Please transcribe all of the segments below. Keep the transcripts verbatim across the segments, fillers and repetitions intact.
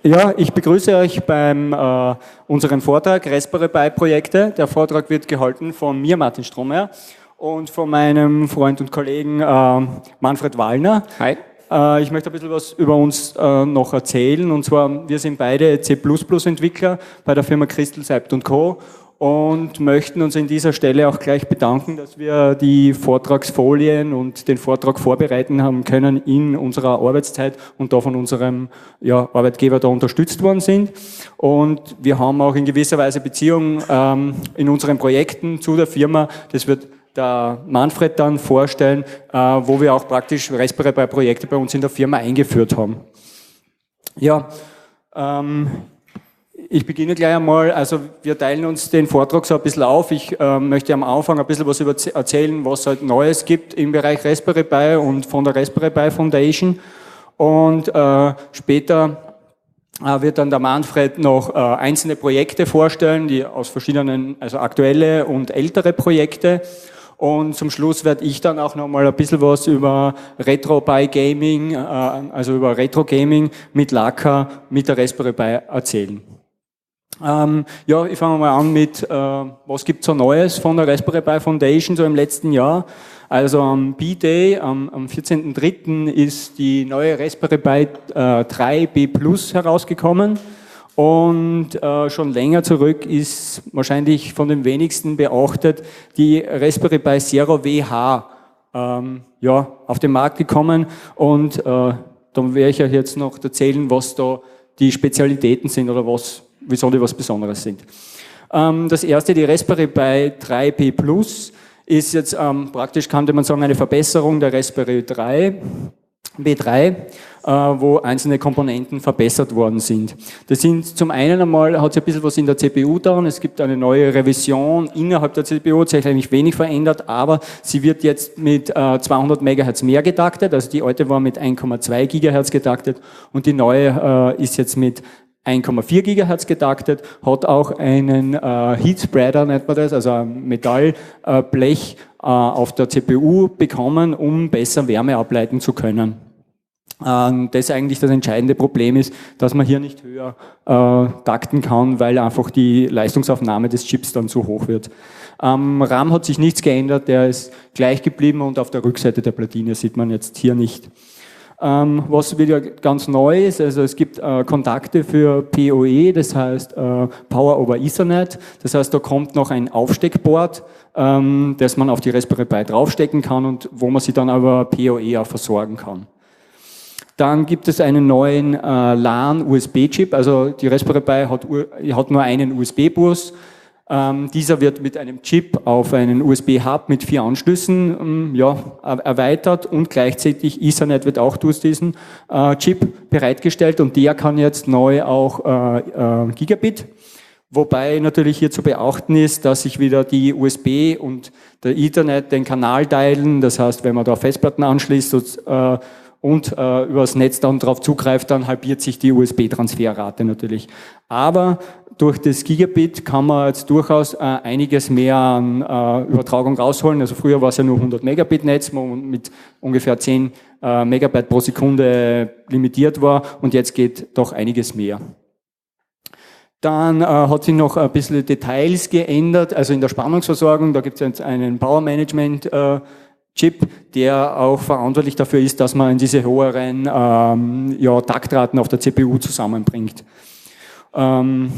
Ja, ich begrüße euch beim äh, unserem Vortrag Raspberry Pi Projekte. Der Vortrag wird gehalten von mir, Martin Strohmeier, und von meinem Freund und Kollegen äh, Manfred Wallner. Hi. Äh, ich möchte ein bisschen was über uns äh, noch erzählen. Und zwar, wir sind beide C plus plus Entwickler bei der Firma Crystal Seibt und Co. und möchten uns in dieser Stelle auch gleich bedanken, dass wir die Vortragsfolien und den Vortrag vorbereiten haben können in unserer Arbeitszeit und da von unserem ja, Arbeitgeber da unterstützt worden sind. Und wir haben auch in gewisser Weise Beziehungen ähm, in unseren Projekten zu der Firma. Das wird der Manfred dann vorstellen, äh, wo wir auch praktisch Raspberry Pi Projekte bei uns in der Firma eingeführt haben. Ja, ähm, ich beginne gleich einmal, also wir teilen uns den Vortrag so ein bisschen auf. Ich äh, möchte am Anfang ein bisschen was über erzählen, was halt Neues gibt im Bereich Raspberry Pi und von der Raspberry Pi Foundation. Und äh, später äh, wird dann der Manfred noch äh, einzelne Projekte vorstellen, die aus verschiedenen, also aktuelle und ältere Projekte. Und zum Schluss werde ich dann auch noch mal ein bisschen was über Retro Pi Gaming, äh, also über Retro Gaming mit Laka, mit der Raspberry Pi erzählen. Ähm, ja, ich fange mal an mit, äh, was gibt's so Neues von der Raspberry Pi Foundation so im letzten Jahr. Also am B-Day, am, am vierzehnten dritten ist die neue Raspberry Pi äh, drei B Plus herausgekommen und äh, schon länger zurück ist wahrscheinlich von den wenigsten beachtet die Raspberry Pi Zero W H ähm, ja, auf den Markt gekommen und äh, dann werde ich euch jetzt noch erzählen, was da die Spezialitäten sind oder was wieso die was Besonderes sind. Ähm, das erste, die Raspberry Pi drei B Plus, ist jetzt ähm, praktisch, könnte man sagen, eine Verbesserung der Raspberry drei, B drei, äh, wo einzelne Komponenten verbessert worden sind. Das sind zum einen einmal, hat sich ein bisschen was in der C P U getan, es gibt eine neue Revision innerhalb der C P U, hat sich eigentlich wenig verändert, aber sie wird jetzt mit äh, zweihundert Megahertz mehr getaktet, also die alte war mit eins Komma zwei Gigahertz getaktet und die neue äh, ist jetzt mit eins Komma vier Gigahertz getaktet, hat auch einen äh, Heat Spreader, nennt man das, also ein Metallblech äh, auf der C P U bekommen, um besser Wärme ableiten zu können. Ähm, das eigentlich das entscheidende Problem ist, dass man hier nicht höher äh, takten kann, weil einfach die Leistungsaufnahme des Chips dann zu hoch wird. Am RAM hat sich nichts geändert, der ist gleich geblieben und auf der Rückseite der Platine sieht man jetzt hier nicht. Ähm, was wieder ganz neu ist, also es gibt äh, Kontakte für P O E, das heißt äh, Power over Ethernet, das heißt da kommt noch ein Aufsteckboard, ähm, das man auf die Raspberry Pi draufstecken kann und wo man sie dann aber P O E auch versorgen kann. Dann gibt es einen neuen äh, LAN-U S B-Chip, also die Raspberry Pi hat, hat nur einen U S B-Bus. Ähm, dieser wird mit einem Chip auf einen U S B-Hub mit vier Anschlüssen ähm, ja, erweitert und gleichzeitig Ethernet wird auch durch diesen äh, Chip bereitgestellt und der kann jetzt neu auch äh, äh, Gigabit. Wobei natürlich hier zu beachten ist, dass sich wieder die U S B und der Ethernet den Kanal teilen. Das heißt, wenn man da Festplatten anschließt und, äh, und äh, über das Netz dann drauf zugreift, dann halbiert sich die U S B-Transferrate natürlich. Aber durch das Gigabit kann man jetzt durchaus äh, einiges mehr an äh, Übertragung rausholen. Also früher war es ja nur hundert Megabit Netz, wo man mit ungefähr zehn äh, Megabyte pro Sekunde limitiert war und jetzt geht doch einiges mehr. Dann äh, hat sich noch ein bisschen Details geändert, also in der Spannungsversorgung, da gibt es jetzt einen Power Management äh, Chip, der auch verantwortlich dafür ist, dass man diese höheren ähm, ja, Taktraten auf der C P U zusammenbringt. Ähm,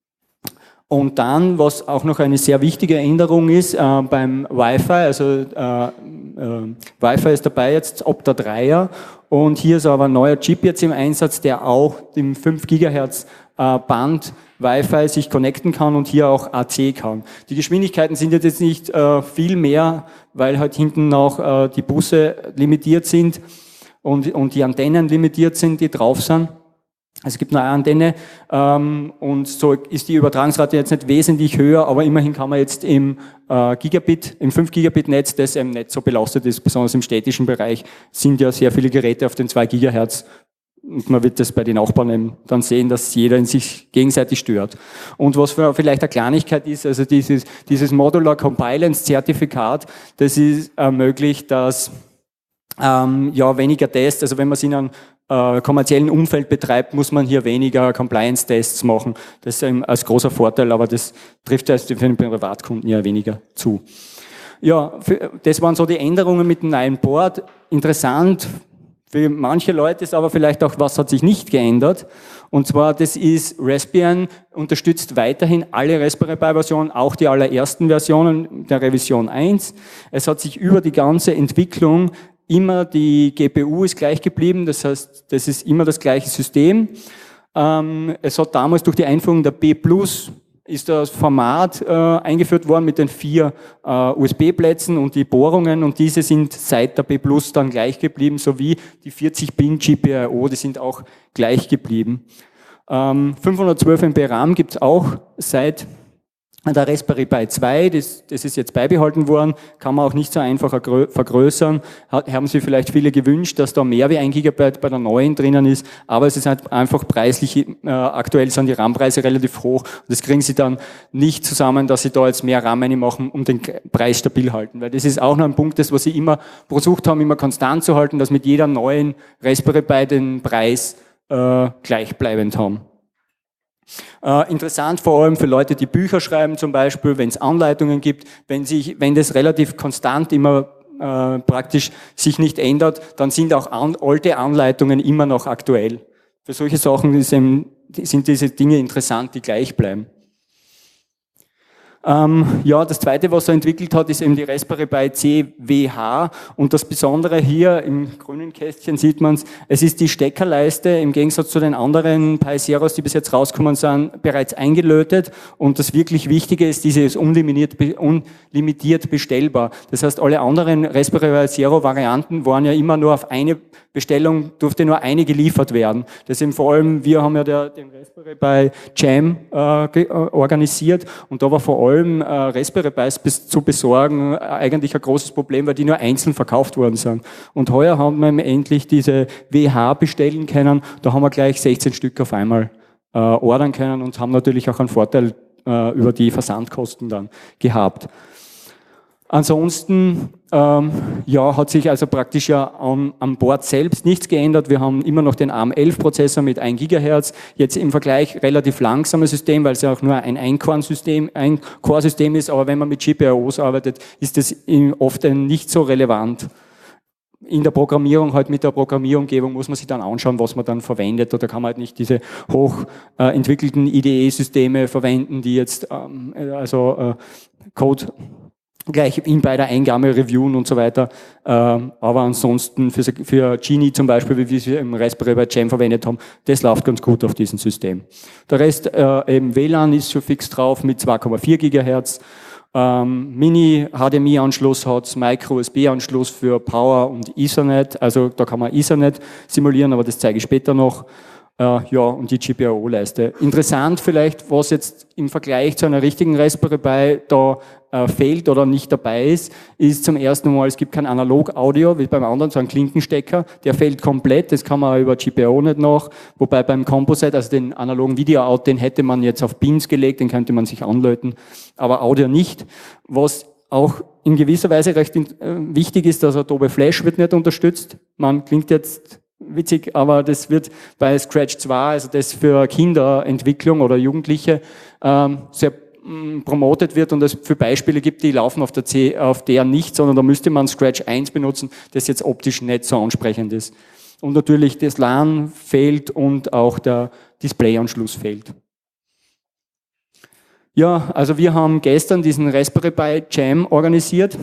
Und dann, was auch noch eine sehr wichtige Änderung ist, äh, beim Wi-Fi, also äh, äh, Wi-Fi ist dabei jetzt Opta dreier und hier ist aber ein neuer Chip jetzt im Einsatz, der auch im fünf Gigahertz äh, Band Wi-Fi sich connecten kann und hier auch A C kann. Die Geschwindigkeiten sind jetzt nicht äh, viel mehr, weil halt hinten noch äh, die Busse limitiert sind und, und die Antennen limitiert sind, die drauf sind. Es gibt nur eine Antenne ähm, und so ist die Übertragungsrate jetzt nicht wesentlich höher, aber immerhin kann man jetzt im äh, Gigabit, im fünf Gigabit Netz, das eben nicht so belastet ist, besonders im städtischen Bereich, sind ja sehr viele Geräte auf den zwei Gigahertz und man wird das bei den Nachbarn eben dann sehen, dass jeder in sich gegenseitig stört. Und was für vielleicht eine Kleinigkeit ist, also dieses, dieses Modular Compliance Zertifikat, das ist ermöglicht, dass ähm, ja, weniger Tests, also wenn man es in einem äh, kommerziellen Umfeld betreibt, muss man hier weniger Compliance-Tests machen. Das ist eben als großer Vorteil, aber das trifft ja für den Privatkunden ja weniger zu. Ja, für, das waren so die Änderungen mit dem neuen Board. Interessant für manche Leute ist aber vielleicht auch, was hat sich nicht geändert. Und zwar, das ist, Raspbian unterstützt weiterhin alle Raspberry Pi-Versionen, auch die allerersten Versionen der Revision eins. Es hat sich über die ganze Entwicklung immer, die G P U ist gleich geblieben, das heißt, das ist immer das gleiche System. Ähm, es hat damals durch die Einführung der B plus ist das Format äh, eingeführt worden mit den vier äh, U S B-Plätzen und die Bohrungen, und diese sind seit der B plus dann gleich geblieben, sowie die vierzig Pin G P I O, die sind auch gleich geblieben. Ähm, fünfhundertzwölf M B RAM gibt es auch seit der Raspberry Pi zwei, das, das ist jetzt beibehalten worden, kann man auch nicht so einfach vergrößern. Hat, haben sich vielleicht viele gewünscht, dass da mehr wie ein Gigabyte bei der neuen drinnen ist, aber es ist halt einfach preislich, äh, aktuell sind die RAM-Preise relativ hoch und das kriegen sie dann nicht zusammen, dass sie da jetzt mehr RAM machen, um den Preis stabil halten. Weil das ist auch noch ein Punkt, das was sie immer versucht haben, immer konstant zu halten, dass mit jeder neuen Raspberry Pi den Preis äh, gleichbleibend haben. Äh, interessant vor allem für Leute, die Bücher schreiben zum Beispiel, wenn es Anleitungen gibt, wenn, sich, wenn das relativ konstant immer äh, praktisch sich nicht ändert, dann sind auch an, alte Anleitungen immer noch aktuell. Für solche Sachen ist eben, sind diese Dinge interessant, die gleich bleiben. Ähm, ja, das zweite, was er entwickelt hat, ist eben die Raspberry Pi C W H, und das Besondere hier im grünen Kästchen sieht man es, es ist die Steckerleiste im Gegensatz zu den anderen Pi Zeros, die bis jetzt rausgekommen sind, bereits eingelötet, und das wirklich Wichtige ist, diese ist unlimitiert, unlimitiert bestellbar. Das heißt, alle anderen Raspberry Pi Zero Varianten waren ja immer nur auf eine Bestellung, durfte nur eine geliefert werden. Deswegen vor allem, wir haben ja der, den Raspberry Pi Jam äh, organisiert, und da war vor allem äh, Raspberry Pis bis zu besorgen äh, eigentlich ein großes Problem, weil die nur einzeln verkauft worden sind. Und heuer haben wir endlich diese W H bestellen können, da haben wir gleich sechzehn Stück auf einmal äh, ordern können und haben natürlich auch einen Vorteil äh, über die Versandkosten dann gehabt. Ansonsten ähm, ja, hat sich also praktisch ja am, am Board selbst nichts geändert. Wir haben immer noch den ARM elf Prozessor mit ein Gigahertz. Jetzt im Vergleich relativ langsames System, weil es ja auch nur ein Ein-Core-System ein Core-System ist. Aber wenn man mit G P I Os arbeitet, ist das oft nicht so relevant. In der Programmierung, halt mit der Programmierumgebung, muss man sich dann anschauen, was man dann verwendet. Oder kann man halt nicht diese hoch äh, entwickelten I D E-Systeme verwenden, die jetzt ähm, also äh, Code gleich in bei der Eingabe reviewen und so weiter. Ähm, aber ansonsten für, für Genie zum Beispiel, wie wir es im Raspberry Pi Jam verwendet haben, das läuft ganz gut auf diesem System. Der Rest, äh, eben W L A N ist schon fix drauf mit zwei Komma vier Gigahertz. Ähm, Mini-H D M I-Anschluss hat, Micro-U S B-Anschluss für Power und Ethernet. Also da kann man Ethernet simulieren, aber das zeige ich später noch. Uh, ja, und die G P I O-Leiste. Interessant vielleicht, was jetzt im Vergleich zu einer richtigen Raspberry Pi da uh, fehlt oder nicht dabei ist, ist zum ersten Mal, es gibt kein Analog-Audio, wie beim anderen, so ein Klinkenstecker, der fehlt komplett, das kann man über G P I O nicht noch, wobei beim Composite, also den analogen Video-Out, den hätte man jetzt auf Pins gelegt, den könnte man sich anlöten, aber Audio nicht. Was auch in gewisser Weise recht äh, wichtig ist, dass Adobe Flash wird nicht unterstützt. Man klingt jetzt witzig, aber das wird bei Scratch zwei, also das für Kinderentwicklung oder Jugendliche, ähm, sehr mm, promotet wird und es für Beispiele gibt, die laufen auf der, C, auf der nicht, sondern da müsste man Scratch eins benutzen, das jetzt optisch nicht so ansprechend ist. Und natürlich das LAN fehlt und auch der Displayanschluss fehlt. Ja, also wir haben gestern diesen Raspberry Pi Jam organisiert.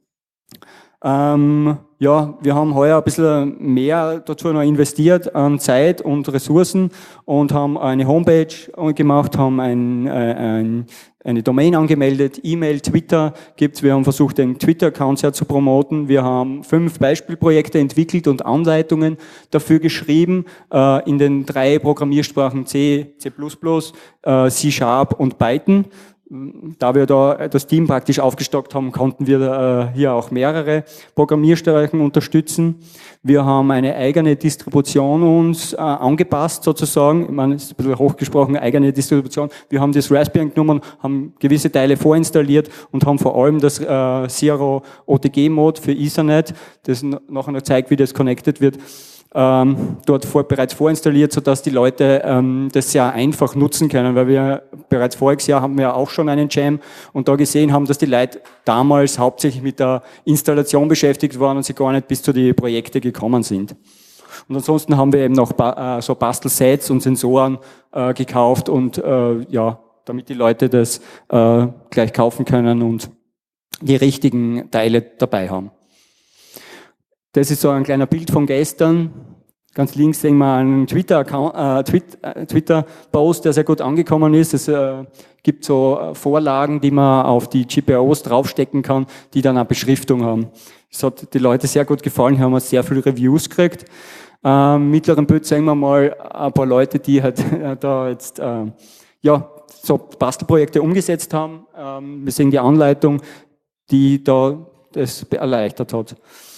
Ähm, ja, wir haben heuer ein bisschen mehr dazu noch investiert an Zeit und Ressourcen und haben eine Homepage gemacht, haben ein, ein, eine Domain angemeldet, E-Mail, Twitter gibt's. Wir haben versucht, den Twitter-Account sehr zu promoten. Wir haben fünf Beispielprojekte entwickelt und Anleitungen dafür geschrieben, äh, in den drei Programmiersprachen C, C plus plus, äh, C Sharp und Python. da wir da das Team praktisch aufgestockt haben, konnten wir äh, hier auch mehrere Programmiersprachen unterstützen. Wir haben eine eigene Distribution uns äh, angepasst sozusagen. Ich meine, es ist ein bisschen hochgesprochen, eigene Distribution. Wir haben das Raspberry genommen, haben gewisse Teile vorinstalliert und haben vor allem das äh, Zero O T G-Mode für Ethernet, das nachher noch zeigt, wie das connected wird, Ähm, dort vor, bereits vorinstalliert, sodass die Leute ähm, das sehr einfach nutzen können, weil wir bereits voriges Jahr haben wir auch schon einen Jam und da gesehen haben, dass die Leute damals hauptsächlich mit der Installation beschäftigt waren und sie gar nicht bis zu die Projekte gekommen sind. Und ansonsten haben wir eben noch ba äh, so Bastelsets und Sensoren äh, gekauft und äh, ja, damit die Leute das äh, gleich kaufen können und die richtigen Teile dabei haben. Das ist so ein kleiner Bild von gestern. Ganz links sehen wir einen Twitter-Post, äh, Twitter, Twitter der sehr gut angekommen ist. Es äh, gibt so Vorlagen, die man auf die G P Os draufstecken kann, die dann eine Beschriftung haben. Das hat die Leute sehr gut gefallen, hier haben wir sehr viele Reviews gekriegt. Äh, Im mittleren Bild sehen wir mal ein paar Leute, die halt äh, da jetzt äh, ja, so Bastelprojekte umgesetzt haben. Ähm, wir sehen die Anleitung, die da das erleichtert hat.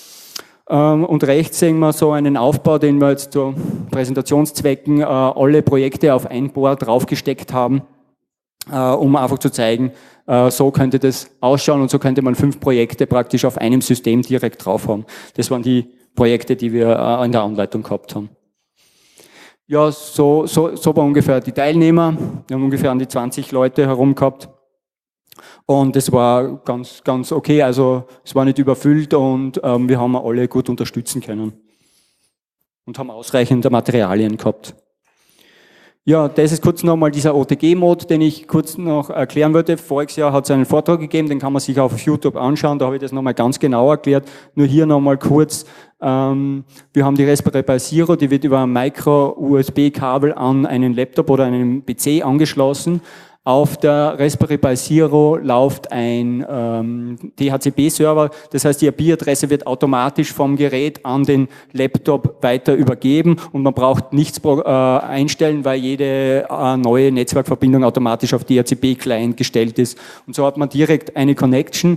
Und rechts sehen wir so einen Aufbau, den wir jetzt zu Präsentationszwecken äh, alle Projekte auf ein Board draufgesteckt haben, äh, um einfach zu zeigen, äh, so könnte das ausschauen und so könnte man fünf Projekte praktisch auf einem System direkt drauf haben. Das waren die Projekte, die wir äh, in der Anleitung gehabt haben. Ja, so, so, so war ungefähr die Teilnehmer. Wir haben ungefähr an die zwanzig Leute herum gehabt. Und es war ganz, ganz okay, also es war nicht überfüllt und ähm, wir haben alle gut unterstützen können und haben ausreichend Materialien gehabt. Ja, das ist kurz nochmal dieser O T G-Mode, den ich kurz noch erklären wollte. Voriges Jahr hat es einen Vortrag gegeben, den kann man sich auf YouTube anschauen, da habe ich das nochmal ganz genau erklärt. Nur hier nochmal kurz, ähm, wir haben die Raspberry Pi Zero, die wird über ein Micro-U S B-Kabel an einen Laptop oder einen P C angeschlossen. Auf der Raspberry Pi Zero läuft ein ähm, D H C P-Server, das heißt, die I P-Adresse wird automatisch vom Gerät an den Laptop weiter übergeben und man braucht nichts äh, einstellen, weil jede äh, neue Netzwerkverbindung automatisch auf D H C P-Client gestellt ist. Und so hat man direkt eine Connection.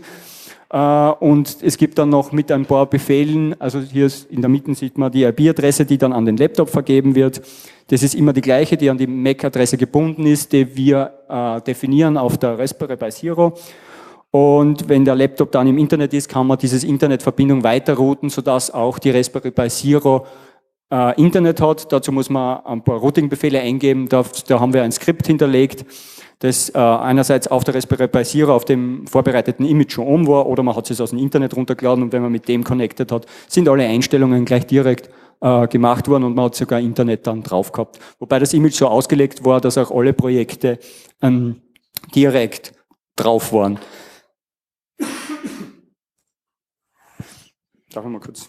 Und es gibt dann noch mit ein paar Befehlen, also hier in der Mitte sieht man die I P-Adresse, die dann an den Laptop vergeben wird. Das ist immer die gleiche, die an die M A C-Adresse gebunden ist, die wir äh, definieren auf der Raspberry Pi Zero. Und wenn der Laptop dann im Internet ist, kann man diese Internetverbindung weiterrouten, sodass auch die Raspberry Pi Zero äh, Internet hat. Dazu muss man ein paar Routing-Befehle eingeben, da, da haben wir ein Skript hinterlegt, das äh, einerseits auf der Raspberry Pi Zero auf dem vorbereiteten Image schon oben war oder man hat es aus dem Internet runtergeladen und wenn man mit dem connected hat, sind alle Einstellungen gleich direkt äh, gemacht worden und man hat sogar Internet dann drauf gehabt. Wobei das Image so ausgelegt war, dass auch alle Projekte ähm, direkt drauf waren. Darf ich mal kurz?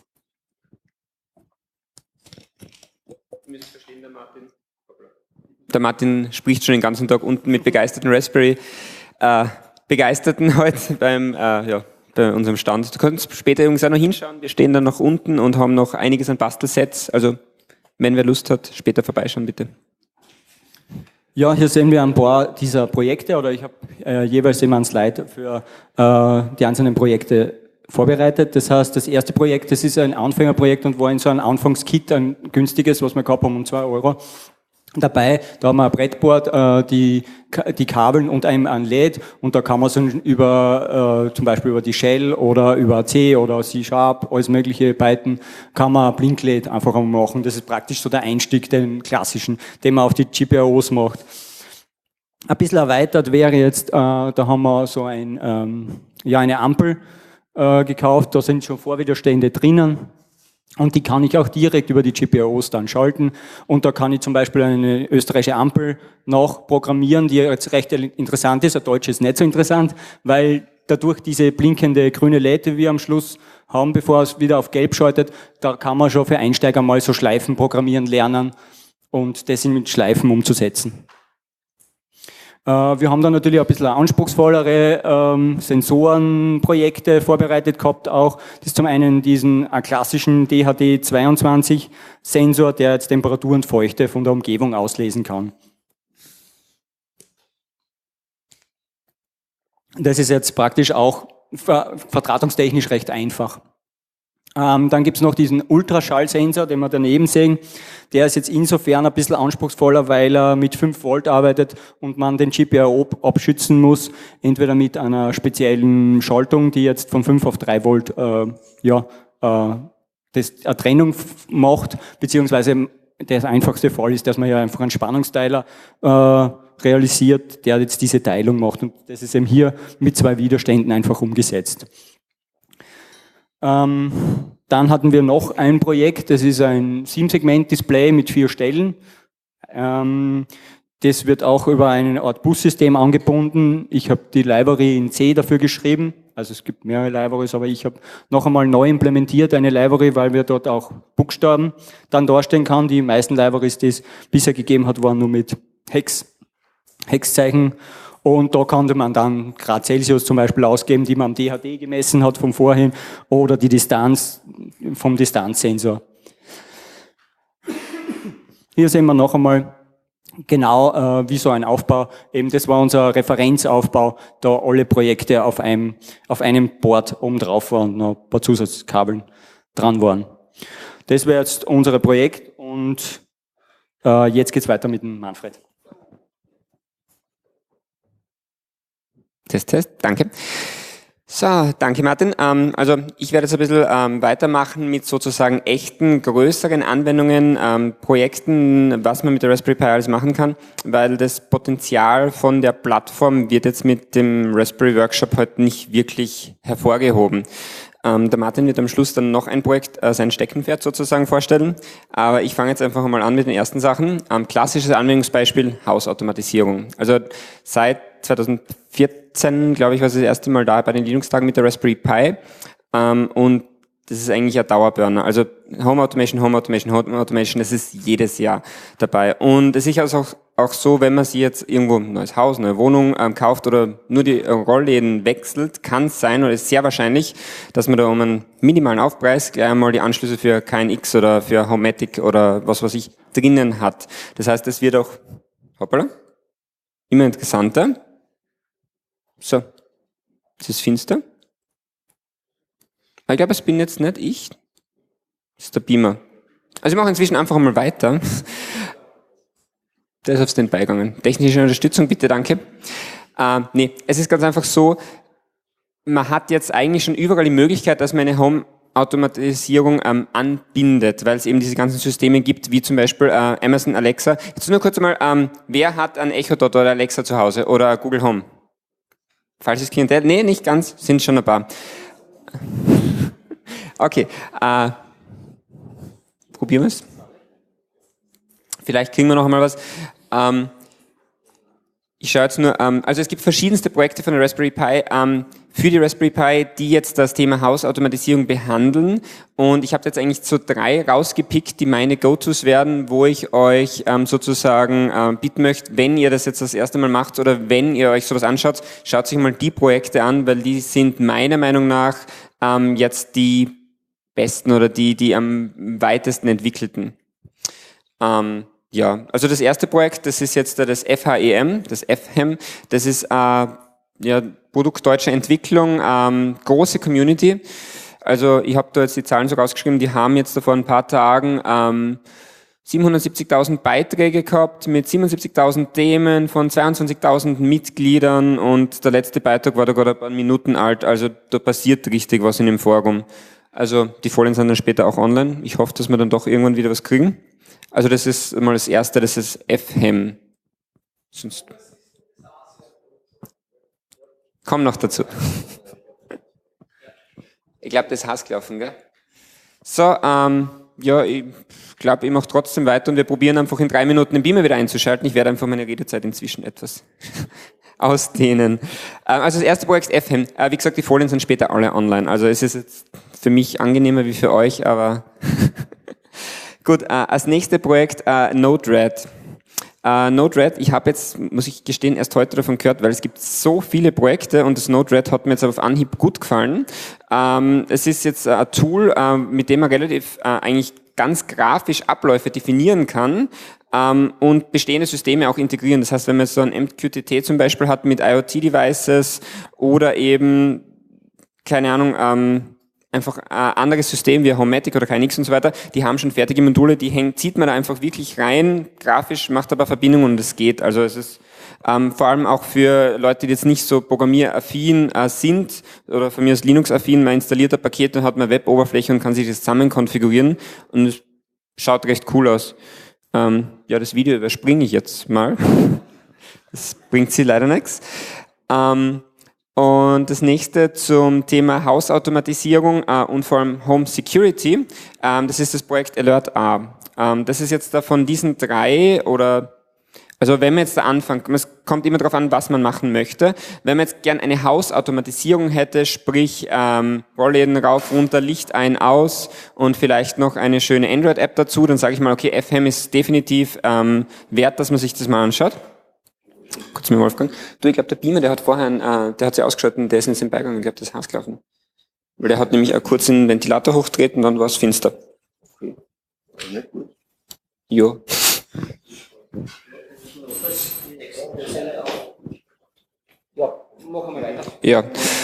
Du müsst verstehen, der Martin. Der Martin spricht schon den ganzen Tag unten mit begeisterten Raspberry, äh, Begeisterten heute beim, äh, ja, bei unserem Stand. Du kannst später übrigens auch noch hinschauen, wir stehen dann noch unten und haben noch einiges an Bastelsets, also wenn wer Lust hat, später vorbeischauen bitte. Ja, hier sehen wir ein paar dieser Projekte oder ich habe äh, jeweils immer ein Slide für äh, die einzelnen Projekte vorbereitet. Das heißt, das erste Projekt, das ist ein Anfängerprojekt und war in so einem Anfangskit, ein günstiges, was wir gehabt haben, um zwei Euro. Dabei, da haben wir ein Brettboard, äh, die, die Kabeln und ein, ein L E D und da kann man so über, äh, zum Beispiel über die Shell oder über C oder C Sharp, alles mögliche Python, kann man Blink-L E D einfach mal machen. Das ist praktisch so der Einstieg, den klassischen, den man auf die G P Os macht. Ein bisschen erweitert wäre jetzt, äh, da haben wir so ein, ähm, ja, eine Ampel äh, gekauft, da sind schon Vorwiderstände drinnen. Und die kann ich auch direkt über die G P Os dann schalten. Und da kann ich zum Beispiel eine österreichische Ampel noch programmieren, die jetzt recht interessant ist. Eine deutsche ist nicht so interessant, weil dadurch diese blinkende grüne L E D, die wir am Schluss haben, bevor es wieder auf gelb schaltet, da kann man schon für Einsteiger mal so Schleifen programmieren lernen und das mit Schleifen umzusetzen. Wir haben dann natürlich ein bisschen anspruchsvollere ähm, Sensorenprojekte vorbereitet gehabt auch. Das ist zum einen diesen äh, klassischen D H D zweiundzwanzig Sensor, der jetzt Temperatur und Feuchte von der Umgebung auslesen kann. Das ist jetzt praktisch auch ver verdrahtungstechnisch recht einfach. Ähm, dann gibt es noch diesen Ultraschallsensor, den wir daneben sehen. Der ist jetzt insofern ein bisschen anspruchsvoller, weil er mit fünf Volt arbeitet und man den G P I O abschützen muss, entweder mit einer speziellen Schaltung, die jetzt von fünf auf drei Volt äh, ja, äh, das, eine Trennung macht, beziehungsweise der einfachste Fall ist, dass man ja einfach einen Spannungsteiler äh, realisiert, der jetzt diese Teilung macht, und das ist eben hier mit zwei Widerständen einfach umgesetzt. Ähm, dann hatten wir noch ein Projekt, das ist ein Sieben-Segment-Display mit vier Stellen. Ähm, das wird auch über eine Art Bussystem angebunden. Ich habe die Library in C dafür geschrieben, also es gibt mehrere Libraries, aber ich habe noch einmal neu implementiert eine Library, weil wir dort auch Buchstaben dann darstellen kann. Die meisten Libraries, die es bisher gegeben hat, waren nur mit Hex, Hexzeichen. Und da konnte man dann Grad Celsius zum Beispiel ausgeben, die man am D H D gemessen hat vom vorhin, oder die Distanz vom Distanzsensor. Hier sehen wir noch einmal genau, äh, wie so ein Aufbau, eben das war unser Referenzaufbau, da alle Projekte auf einem, auf einem Board oben drauf waren, noch ein paar Zusatzkabeln dran waren. Das wäre jetzt unser Projekt, und äh, jetzt geht's weiter mit dem Manfred. Test, Test, danke. So, danke Martin. Ähm, also ich werde jetzt ein bisschen ähm, weitermachen mit sozusagen echten, größeren Anwendungen, ähm, Projekten, was man mit der Raspberry Pi alles machen kann, weil das Potenzial von der Plattform wird jetzt mit dem Raspberry Workshop heute nicht wirklich hervorgehoben. Ähm, der Martin wird am Schluss dann noch ein Projekt, äh, sein Steckenpferd sozusagen vorstellen, aber ich fange jetzt einfach mal an mit den ersten Sachen. Ähm, klassisches Anwendungsbeispiel, Hausautomatisierung. Also seit zweitausendvierzehn, glaube ich, war es das erste Mal da bei den Linux-Tagen mit der Raspberry Pi, ähm, und das ist eigentlich ein Dauerburner. Also Home Automation, Home Automation, Home Automation, das ist jedes Jahr dabei. Und es ist also auch, auch so, wenn man sich jetzt irgendwo ein neues Haus, eine Wohnung ähm, kauft oder nur die äh, Rollläden wechselt, kann es sein oder ist sehr wahrscheinlich, dass man da um einen minimalen Aufpreis gleich einmal die Anschlüsse für K N X oder für Homematic oder was weiß ich drinnen hat. Das heißt, es wird auch, hoppala, immer interessanter. So, es ist finster. Ich glaube, es bin jetzt nicht ich. Das ist der Beamer. Also ich mache inzwischen einfach mal weiter. Der ist auf Standby gegangen. Technische Unterstützung, bitte, danke. Äh, nee, es ist ganz einfach so, man hat jetzt eigentlich schon überall die Möglichkeit, dass man eine Home-Automatisierung ähm, anbindet, weil es eben diese ganzen Systeme gibt, wie zum Beispiel äh, Amazon Alexa. Jetzt nur kurz einmal, ähm, wer hat ein Echo Dot oder Alexa zu Hause oder Google Home? Falsches Klientel? Nee, nicht ganz, sind schon ein paar. Okay, äh, probieren wir es. Vielleicht kriegen wir noch einmal was. Ähm, ich schaue jetzt nur, ähm, also es gibt verschiedenste Projekte von der Raspberry Pi ähm, für die Raspberry Pi, die jetzt das Thema Hausautomatisierung behandeln. Und ich habe jetzt eigentlich so drei rausgepickt, die meine Go-Tos werden, wo ich euch ähm, sozusagen äh, bitten möchte, wenn ihr das jetzt das erste Mal macht oder wenn ihr euch sowas anschaut, schaut sich mal die Projekte an, weil die sind meiner Meinung nach ähm, jetzt die besten oder die, die am weitesten entwickelten. Ähm, ja, also das erste Projekt, das ist jetzt das F H E M, das F H E M, das ist äh, ja, Produkt deutscher Entwicklung, ähm, große Community. Also ich habe da jetzt die Zahlen sogar ausgeschrieben, die haben jetzt da vor ein paar Tagen ähm, siebenhundertsiebzigtausend Beiträge gehabt mit siebenundsiebzigtausend Themen von zweiundzwanzigtausend Mitgliedern, und der letzte Beitrag war da gerade ein paar Minuten alt, also da passiert richtig was in dem Forum. Also die Folien sind dann später auch online. Ich hoffe, dass wir dann doch irgendwann wieder was kriegen. Also das ist mal das erste, das ist F H E M. Sonst komm noch dazu. Ich glaube, das ist Hass gelaufen, gell? So, ähm, ja, ich glaube, ich mache trotzdem weiter und wir probieren einfach in drei Minuten den Beamer wieder einzuschalten. Ich werde einfach meine Redezeit inzwischen etwas ausdehnen. Also das erste Projekt F H E M. Wie gesagt, die Folien sind später alle online. Also es ist jetzt für mich angenehmer wie für euch, aber gut. Als nächstes Projekt Node-RED. Node-RED, ich habe jetzt, muss ich gestehen, erst heute davon gehört, weil es gibt so viele Projekte und das Node-RED hat mir jetzt auf Anhieb gut gefallen. Es ist jetzt ein Tool, mit dem man relativ eigentlich ganz grafisch Abläufe definieren kann ähm, und bestehende Systeme auch integrieren. Das heißt, wenn man so ein M Q T T zum Beispiel hat mit IoT-Devices oder eben, keine Ahnung, ähm, einfach ein anderes System wie Homematic oder K N X und so weiter, die haben schon fertige Module, die hängt, zieht man da einfach wirklich rein, grafisch, macht aber Verbindungen und es geht. Also es ist ähm, vor allem auch für Leute, die jetzt nicht so programmieraffin äh, sind oder von mir aus Linux-affin, man installiert ein Paket und hat eine Web-Oberfläche und kann sich das zusammen konfigurieren und es schaut recht cool aus. Ähm, ja, das Video überspringe ich jetzt mal. Das bringt sie leider nichts. Ähm, Und das nächste zum Thema Hausautomatisierung äh, und vor allem Home Security, ähm, das ist das Projekt Alert A. Ähm, das ist jetzt da von diesen drei oder, also wenn man jetzt da anfängt, es kommt immer darauf an, was man machen möchte. Wenn man jetzt gern eine Hausautomatisierung hätte, sprich ähm, Rollläden rauf, runter, Licht ein, aus und vielleicht noch eine schöne Android-App dazu, dann sage ich mal, okay, F H E M ist definitiv ähm, wert, dass man sich das mal anschaut. Kurz mit Wolfgang. Du, ich glaube, der Beamer, der hat vorher, einen, äh, der hat sich ausgeschaltet und der ist in den Beigang. Ich glaube, das ist ausgelaufen. Weil der hat nämlich auch kurz den Ventilator hochgedreht und dann war es finster. Okay. Nicht gut. Jo. Ja, machen wir weiter. Ja.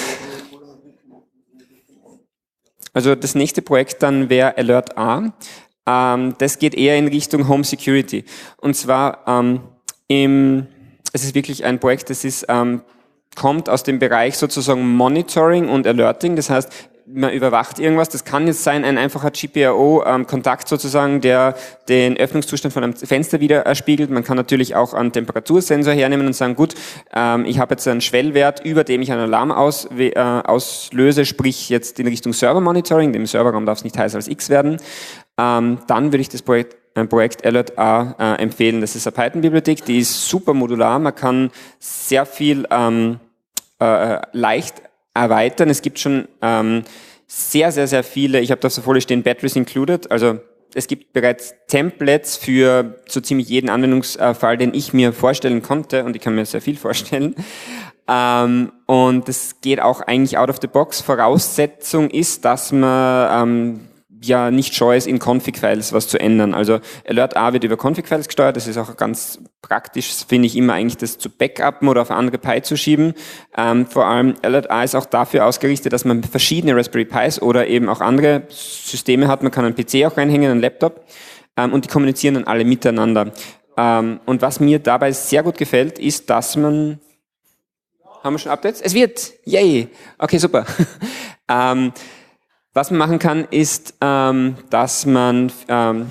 Also das nächste Projekt dann wäre Alert A. Ähm, das geht eher in Richtung Home Security. Und zwar ähm, im Es ist wirklich ein Projekt, das ist, ähm, kommt aus dem Bereich sozusagen Monitoring und Alerting. Das heißt, man überwacht irgendwas. Das kann jetzt sein, ein einfacher G P R O-Kontakt sozusagen, der den Öffnungszustand von einem Fenster wieder spiegelt. Man kann natürlich auch einen Temperatursensor hernehmen und sagen, gut, ähm, ich habe jetzt einen Schwellwert, über dem ich einen Alarm aus, äh, auslöse, sprich jetzt in Richtung Server-Monitoring. Dem Serverraum darf es nicht heißer als X werden. Ähm, dann würde ich das Projekt ein Projekt Alert A äh, empfehlen. Das ist eine Python-Bibliothek, die ist super modular. Man kann sehr viel ähm, äh, leicht erweitern. Es gibt schon ähm, sehr, sehr, sehr viele, ich habe da auf der Folie stehen, Batteries included, also es gibt bereits Templates für so ziemlich jeden Anwendungsfall, den ich mir vorstellen konnte und ich kann mir sehr viel vorstellen. Ähm, und das geht auch eigentlich out of the box. Voraussetzung ist, dass man ähm, ja nicht scheu ist, in Config-Files was zu ändern. Also Alert A wird über Config-Files gesteuert, das ist auch ganz praktisch, finde ich immer eigentlich, das zu backuppen oder auf andere Pi zu schieben. Ähm, vor allem Alert A ist auch dafür ausgerichtet, dass man verschiedene Raspberry Pis oder eben auch andere Systeme hat. Man kann einen P C auch reinhängen, einen Laptop ähm, und die kommunizieren dann alle miteinander. Ähm, und was mir dabei sehr gut gefällt, ist, dass man... Haben wir schon Updates? Es wird! Yay! Okay, super. ähm, Was man machen kann, ist, ähm, dass man... Ähm,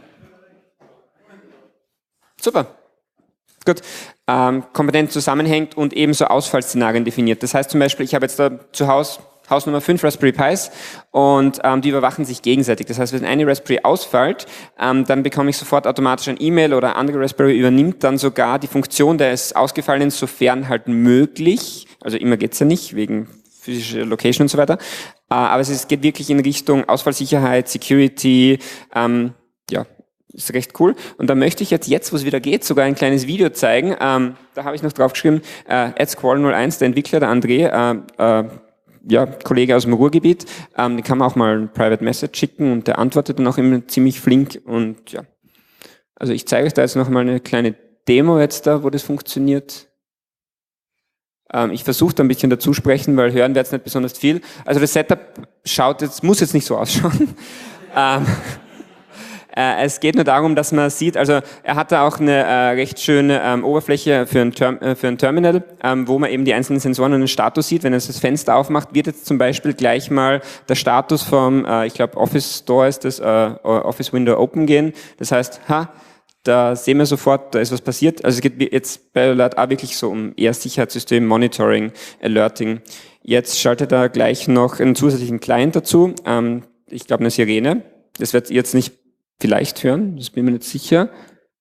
super, gut. Ähm, kompetent zusammenhängt und ebenso Ausfallszenarien definiert. Das heißt zum Beispiel, ich habe jetzt da zu Hause Haus Nummer fünf Raspberry Pis und ähm, die überwachen sich gegenseitig. Das heißt, wenn eine Raspberry ausfällt, ähm, dann bekomme ich sofort automatisch ein E-Mail oder andere Raspberry übernimmt dann sogar die Funktion des Ausgefallenen, sofern halt möglich. Also immer geht's ja nicht, wegen physischer Location und so weiter. Äh, aber es ist, geht wirklich in Richtung Ausfallsicherheit, Security, ähm, ja, ist recht cool. Und da möchte ich jetzt, jetzt wo es wieder geht, sogar ein kleines Video zeigen. Ähm, da habe ich noch draufgeschrieben, äh, AdSquall null eins, der Entwickler, der André, äh, äh, ja, Kollege aus dem Ruhrgebiet, ähm, den kann man auch mal ein Private Message schicken und der antwortet dann auch immer ziemlich flink und ja. Also ich zeige euch da jetzt noch mal eine kleine Demo jetzt da, wo das funktioniert. Ähm, ich versuche da ein bisschen dazu sprechen, weil hören wir jetzt nicht besonders viel. Also das Setup schaut jetzt, muss jetzt nicht so ausschauen. ähm, Äh, es geht nur darum, dass man sieht, also er hat da auch eine äh, recht schöne ähm, Oberfläche für ein, Term, äh, für ein Terminal, ähm, wo man eben die einzelnen Sensoren und den Status sieht. Wenn er das Fenster aufmacht, wird jetzt zum Beispiel gleich mal der Status vom, äh, ich glaube Office Store ist das, äh, Office Window Open gehen. Das heißt, ha, da sehen wir sofort, da ist was passiert. Also es geht jetzt bei Alert A wirklich so um eher Sicherheitssystem, Monitoring, Alerting. Jetzt schaltet er gleich noch einen zusätzlichen Client dazu, ähm, ich glaube eine Sirene. Das wird jetzt nicht vielleicht hören, das bin ich mir nicht sicher.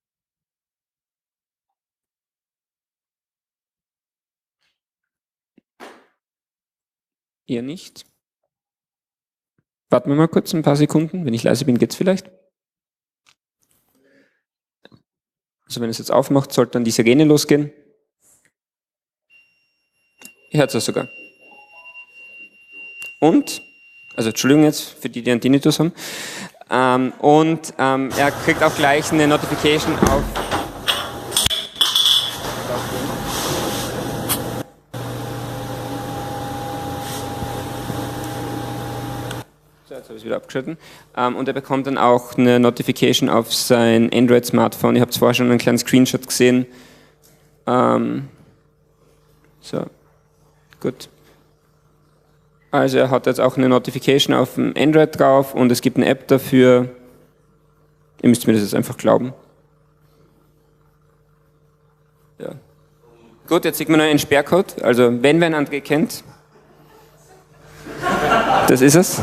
Eher nicht. Warten wir mal kurz ein paar Sekunden. Wenn ich leise bin, geht's vielleicht. Also wenn es jetzt aufmacht, sollte dann die Sirene losgehen. Ihr hört es sogar. Und, also Entschuldigung jetzt für die, die einen Tinnitus haben. Ähm, und ähm, er kriegt auch gleich eine Notification auf. So, jetzt habe ich es wieder abgeschnitten. Ähm, und er bekommt dann auch eine Notification auf sein Android-Smartphone. Ihr habt vorher schon einen kleinen Screenshot gesehen. Ähm, so, gut. Also er hat jetzt auch eine Notification auf dem Android drauf und es gibt eine App dafür. Ihr müsst mir das jetzt einfach glauben. Ja. Gut, jetzt sieht man noch einen Sperrcode. Also wenn wer einen André kennt, das ist es.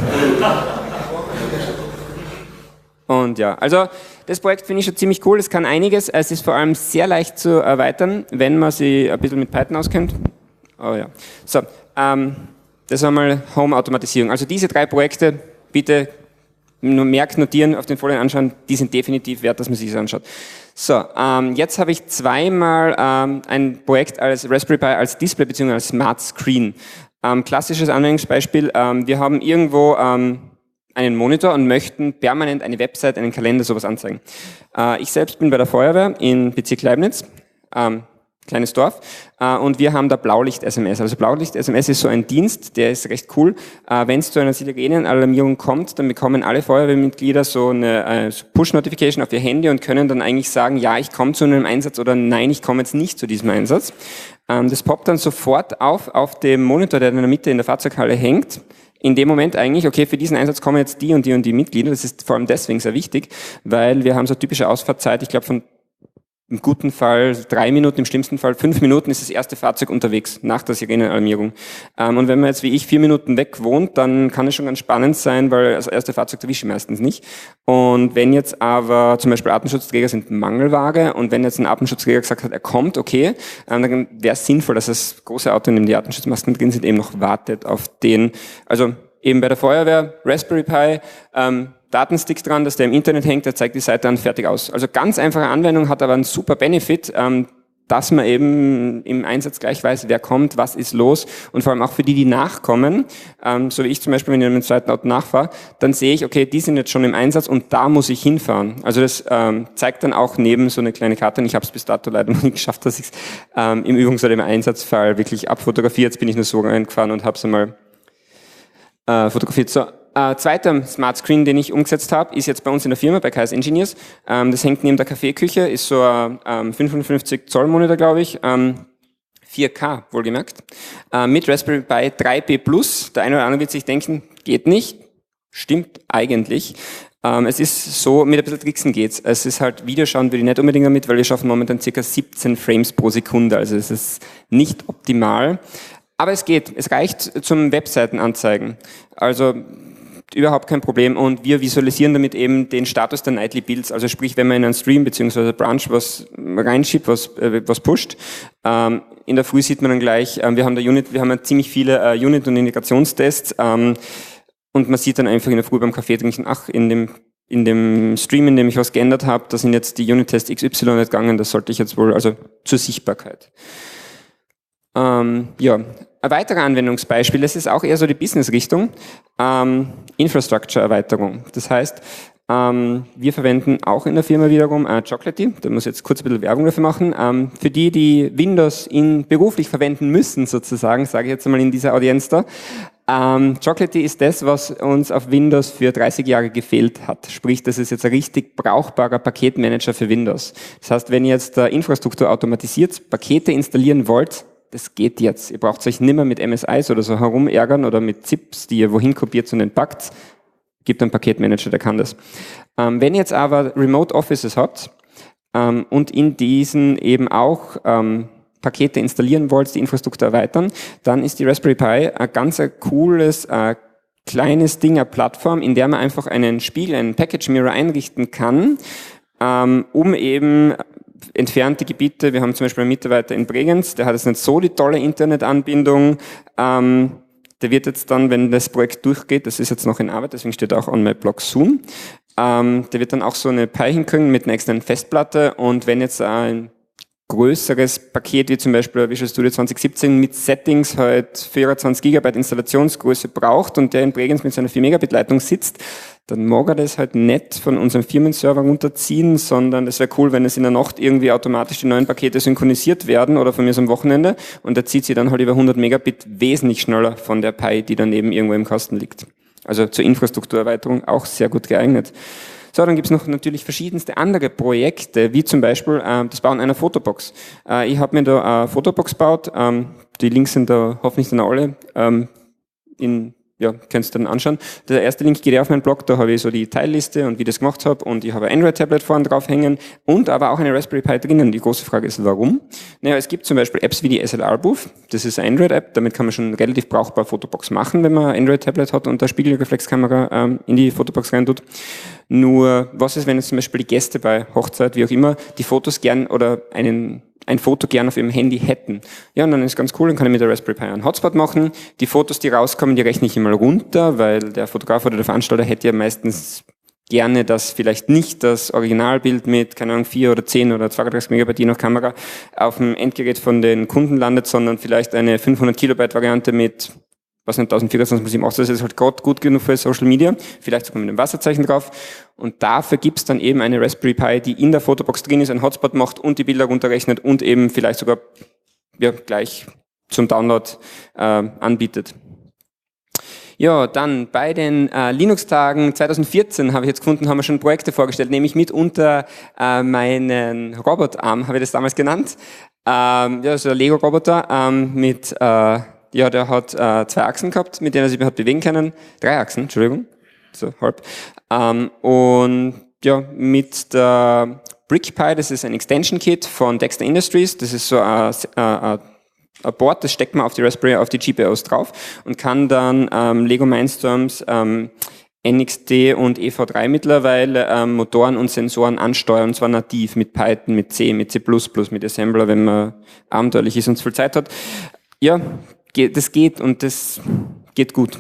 Und ja, also das Projekt finde ich schon ziemlich cool. Es kann einiges. Es ist vor allem sehr leicht zu erweitern, wenn man sich ein bisschen mit Python auskennt. Oh ja. So, ähm, das war mal Home-Automatisierung. Also diese drei Projekte, bitte nur merkt, notieren, auf den Folien anschauen, die sind definitiv wert, dass man sich das anschaut. So, ähm, jetzt habe ich zweimal ähm, ein Projekt als Raspberry Pi als Display bzw. als Smart Screen. Ähm, klassisches Anwendungsbeispiel, ähm, wir haben irgendwo ähm, einen Monitor und möchten permanent eine Website, einen Kalender, sowas anzeigen. Äh, ich selbst bin bei der Feuerwehr in Bezirk Leibniz. Ähm, kleines Dorf, äh, und wir haben da Blaulicht-S M S. Also Blaulicht-S M S ist so ein Dienst, der ist recht cool. Äh, Wenn es zu einer Sirenenalarmierung kommt, dann bekommen alle Feuerwehrmitglieder so eine äh, Push-Notification auf ihr Handy und können dann eigentlich sagen, ja, ich komme zu einem Einsatz oder nein, ich komme jetzt nicht zu diesem Einsatz. Ähm, das poppt dann sofort auf auf dem Monitor, der in der Mitte in der Fahrzeughalle hängt. In dem Moment eigentlich, okay, für diesen Einsatz kommen jetzt die und die und die Mitglieder. Das ist vor allem deswegen sehr wichtig, weil wir haben so typische Ausfahrtzeit, ich glaube von im guten Fall drei Minuten, im schlimmsten Fall fünf Minuten ist das erste Fahrzeug unterwegs nach der Sirenenalarmierung. Ähm, und wenn man jetzt wie ich vier Minuten weg wohnt, dann kann es schon ganz spannend sein, weil das erste Fahrzeug erwische ich meistens nicht. Und wenn jetzt aber zum Beispiel Atemschutzträger sind Mangelware und wenn jetzt ein Atemschutzträger gesagt hat, er kommt, okay, ähm, dann wäre es sinnvoll, dass das große Auto, in dem die Atemschutzmasken drin sind, eben noch wartet auf den, also eben bei der Feuerwehr, Raspberry Pi, ähm, Datenstick dran, dass der im Internet hängt, der zeigt die Seite an, fertig aus. Also ganz einfache Anwendung, hat aber einen super Benefit, ähm, dass man eben im Einsatz gleich weiß, wer kommt, was ist los und vor allem auch für die, die nachkommen, ähm, so wie ich zum Beispiel, wenn ich mit dem zweiten Auto nachfahre, dann sehe ich, okay, die sind jetzt schon im Einsatz und da muss ich hinfahren. Also das ähm, zeigt dann auch neben so eine kleine Karte, und ich habe es bis dato leider noch nicht geschafft, dass ich es ähm, im Übungs- oder im Einsatzfall wirklich abfotografiere. Jetzt bin ich nur so reingefahren und habe es einmal äh, fotografiert. So. Äh, zweiter Smart Screen, den ich umgesetzt habe, ist jetzt bei uns in der Firma, bei K S Engineers. Ähm, das hängt neben der Kaffeeküche, ist so ein ähm, fünfundfünfzig Zoll Monitor, glaube ich, ähm, vier K wohlgemerkt, äh, mit Raspberry Pi drei B Plus. Der eine oder andere wird sich denken, geht nicht, stimmt eigentlich. Ähm, es ist so, mit ein bisschen Tricksen geht's. Es ist halt, Videoschauen würde ich nicht unbedingt damit, weil wir schaffen momentan ca. siebzehn Frames pro Sekunde, also es ist nicht optimal. Aber es geht, es reicht zum Webseitenanzeigen. Also überhaupt kein Problem, und wir visualisieren damit eben den Status der Nightly Builds, also sprich, wenn man in einen Stream bzw. Branch was reinschiebt, was, äh, was pusht, ähm, in der Früh sieht man dann gleich, ähm, wir haben der Unit, wir haben ja ziemlich viele äh, Unit- und Integrationstests, ähm, und man sieht dann einfach in der Früh beim Kaffee trinken, ach, in dem in dem Stream, in dem ich was geändert habe, da sind jetzt die Unit-Tests X Y nicht gegangen, das sollte ich jetzt wohl, also zur Sichtbarkeit. Ähm, ja, ein weiterer Anwendungsbeispiel, das ist auch eher so die Business-Richtung, ähm, Infrastructure-Erweiterung. Das heißt, ähm, wir verwenden auch in der Firma wiederum äh, Chocolatey, da muss ich jetzt kurz ein bisschen Werbung dafür machen. Ähm, für die, die Windows in, beruflich verwenden müssen, sozusagen, sage ich jetzt einmal in dieser Audienz da, ähm, Chocolatey ist das, was uns auf Windows für dreißig Jahre gefehlt hat. Sprich, das ist jetzt ein richtig brauchbarer Paketmanager für Windows. Das heißt, wenn ihr jetzt äh, Infrastruktur automatisiert Pakete installieren wollt, das geht jetzt. Ihr braucht euch nicht mehr mit M S Is oder so herumärgern oder mit Zips, die ihr wohin kopiert und entpackt. Gibt einen Paketmanager, der kann das. Ähm, wenn ihr jetzt aber Remote Offices habt ähm, und in diesen eben auch ähm, Pakete installieren wollt, die Infrastruktur erweitern, dann ist die Raspberry Pi ein ganz ein cooles, äh, kleines Ding, eine Plattform, in der man einfach einen Spiegel, einen Package Mirror einrichten kann, ähm, um eben entfernte Gebiete, wir haben zum Beispiel einen Mitarbeiter in Bregenz, der hat jetzt nicht so die tolle Internetanbindung, ähm, der wird jetzt dann, wenn das Projekt durchgeht, das ist jetzt noch in Arbeit, deswegen steht auch on my blog soon, ähm, der wird dann auch so eine Pi hinkriegen mit einer externen Festplatte, und wenn jetzt ein größeres Paket wie zum Beispiel Visual Studio zwanzig siebzehn mit Settings halt vierundzwanzig Gigabyte Installationsgröße braucht und der in Bregenz mit seiner vier Megabit Leitung sitzt, dann mag er das halt nicht von unserem Firmenserver runterziehen, sondern es wäre cool, wenn es in der Nacht irgendwie automatisch die neuen Pakete synchronisiert werden oder von mir so am Wochenende und er zieht sie dann halt über hundert Megabit wesentlich schneller von der Pi, die daneben irgendwo im Kasten liegt. Also zur Infrastrukturerweiterung auch sehr gut geeignet. So, dann gibt's noch natürlich verschiedenste andere Projekte, wie zum Beispiel äh, das Bauen einer Fotobox. Äh, ich habe mir da eine Fotobox gebaut, ähm, die Links sind da hoffentlich dann alle ähm, in ja, könnt ihr dann anschauen. Der erste Link geht ja auf meinen Blog, da habe ich so die Teilliste und wie ich das gemacht habe und ich habe ein Android-Tablet vorne drauf hängen und aber auch eine Raspberry Pi drinnen. Die große Frage ist, warum? Naja, es gibt zum Beispiel Apps wie die S L R-Booth, das ist eine Android-App, damit kann man schon relativ brauchbar Fotobox machen, wenn man ein Android-Tablet hat und eine Spiegelreflexkamera ähm, in die Fotobox rein tut. Nur, was ist, wenn jetzt zum Beispiel die Gäste bei Hochzeit, wie auch immer, die Fotos gern oder einen ein Foto gern auf ihrem Handy hätten. Ja, und dann ist ganz cool, dann kann ich mit der Raspberry Pi einen Hotspot machen. Die Fotos, die rauskommen, die rechne ich immer runter, weil der Fotograf oder der Veranstalter hätte ja meistens gerne, dass vielleicht nicht das Originalbild mit, keine Ahnung, vier oder zehn oder zweiunddreißig Megabyte je nach Kamera auf dem Endgerät von den Kunden landet, sondern vielleicht eine fünfhundert Kilobyte Variante mit was nicht tausendvierhundertvierundzwanzig mal sieben, das ist halt gerade gut genug für Social Media, vielleicht sogar mit einem Wasserzeichen drauf. Und dafür gibt's dann eben eine Raspberry Pi, die in der Fotobox drin ist, einen Hotspot macht und die Bilder runterrechnet und eben vielleicht sogar ja, gleich zum Download äh, anbietet. Ja, dann bei den äh, Linux-Tagen zweitausendvierzehn habe ich jetzt gefunden, haben wir schon Projekte vorgestellt, nämlich mitunter äh, meinen Robotarm, habe ich das damals genannt. Ähm, ja, so ein Lego-Roboter ähm, mit äh, ja, der hat äh, zwei Achsen gehabt, mit denen er sich überhaupt bewegen können. Drei Achsen, Entschuldigung, so halb. Ähm, und ja, mit der BrickPi, das ist ein Extension-Kit von Dexter Industries, das ist so ein, ein, ein Board, das steckt man auf die Raspberry, auf die G P Os drauf und kann dann ähm, Lego Mindstorms ähm, N X D und E V drei mittlerweile ähm, Motoren und Sensoren ansteuern, und zwar nativ mit Python, mit C, mit C plus plus, mit Assembler, wenn man abenteuerlich ist und zu viel Zeit hat. Ja, das geht und das geht gut.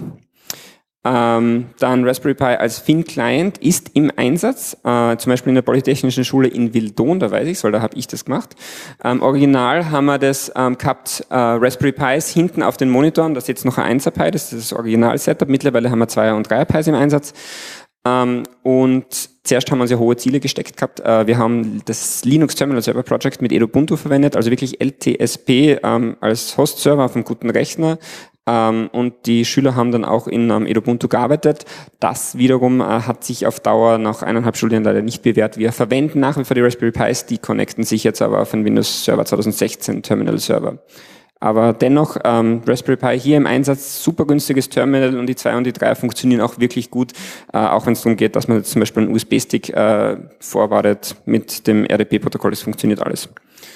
Ähm, dann Raspberry Pi als Thin-Client ist im Einsatz, äh, zum Beispiel in der Polytechnischen Schule in Wildon, da weiß ich, weil da habe ich das gemacht. Ähm, original haben wir das ähm, gehabt, äh, Raspberry Pis hinten auf den Monitoren, da ist jetzt noch ein Einser Pi, das ist das Original-Setup, mittlerweile haben wir Zweier- und Dreier Pis im Einsatz. Ähm, und zuerst haben wir uns ja hohe Ziele gesteckt gehabt. Äh, wir haben das Linux Terminal Server Project mit Edubuntu verwendet, also wirklich L T S P ähm, als Host-Server auf einem guten Rechner. Ähm, und die Schüler haben dann auch in ähm, Edubuntu gearbeitet. Das wiederum äh, hat sich auf Dauer nach eineinhalb Studien leider nicht bewährt. Wir verwenden nach wie vor die Raspberry Pis, die connecten sich jetzt aber auf einen Windows Server zwanzig sechzehn Terminal Server. Aber dennoch, ähm, Raspberry Pi hier im Einsatz, super günstiges Terminal und die zwei und die drei funktionieren auch wirklich gut, äh, auch wenn es darum geht, dass man jetzt zum Beispiel einen U S B-Stick äh, vorwartet mit dem R D P-Protokoll, das funktioniert alles.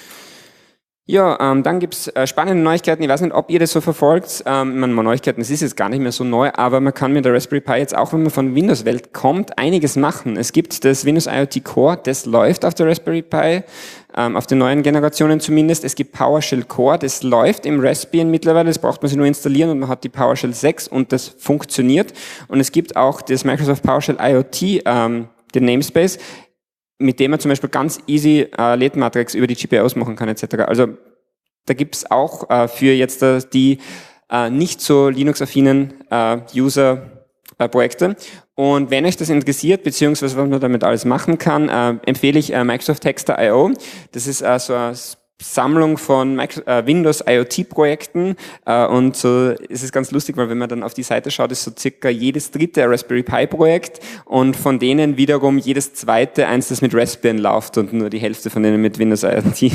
Ja, ähm, dann gibt's äh, spannende Neuigkeiten. Ich weiß nicht, ob ihr das so verfolgt. Ähm, ich meine, Neuigkeiten, das ist jetzt gar nicht mehr so neu, aber man kann mit der Raspberry Pi jetzt auch, wenn man von Windows-Welt kommt, einiges machen. Es gibt das Windows IoT Core, das läuft auf der Raspberry Pi, ähm, auf den neuen Generationen zumindest. Es gibt PowerShell Core, das läuft im Raspbian mittlerweile, das braucht man sich nur installieren und man hat die PowerShell sechs und das funktioniert. Und es gibt auch das Microsoft PowerShell IoT, ähm, den Namespace, mit dem man zum Beispiel ganz easy äh, L E D-Matrix über die G P Os machen kann et cetera. Also da gibt's auch äh, für jetzt äh, die äh, nicht so Linux-affinen äh, User äh, Projekte. Und wenn euch das interessiert, beziehungsweise was man damit alles machen kann, äh, empfehle ich äh, Microsoft Texter Punkt I O. Das ist äh, so eine Sammlung von äh, Windows IoT-Projekten äh, und so ist es ganz lustig, weil wenn man dann auf die Seite schaut, ist so circa jedes dritte Raspberry Pi-Projekt und von denen wiederum jedes zweite eins, das mit Raspbian läuft und nur die Hälfte von denen mit Windows IoT.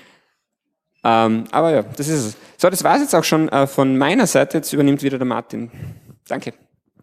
Ähm, aber ja, das ist es. So, das war es jetzt auch schon äh, von meiner Seite. Jetzt übernimmt wieder der Martin. Danke.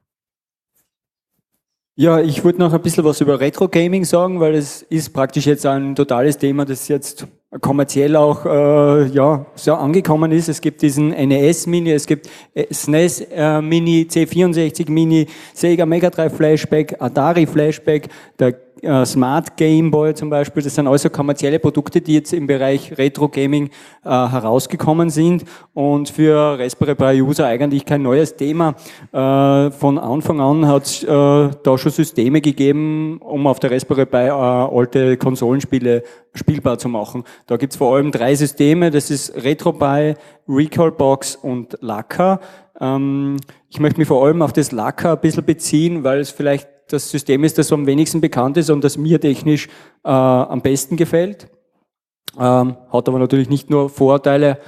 Ja, ich wollte noch ein bisschen was über Retro-Gaming sagen, weil es ist praktisch jetzt ein totales Thema, das jetzt kommerziell auch äh, ja so angekommen ist. Es gibt diesen N E S Mini, es gibt S N E S äh, Mini, C vierundsechzig Mini, Sega Mega Drive Flashback, Atari Flashback, der äh, Smart Game Boy zum Beispiel, das sind also kommerzielle Produkte, die jetzt im Bereich Retro Gaming äh, herausgekommen sind und für Raspberry Pi User eigentlich kein neues Thema. Äh, von Anfang an hat es äh, da schon Systeme gegeben, um auf der Raspberry Pi äh, alte Konsolenspiele spielbar zu machen. Da gibt es vor allem drei Systeme, das ist RetroPie, Recalbox und Laka. Ähm, ich möchte mich vor allem auf das Laka ein bisschen beziehen, weil es vielleicht das System ist, das am wenigsten bekannt ist und das mir technisch äh, am besten gefällt. Ähm, hat aber natürlich nicht nur Vorteile.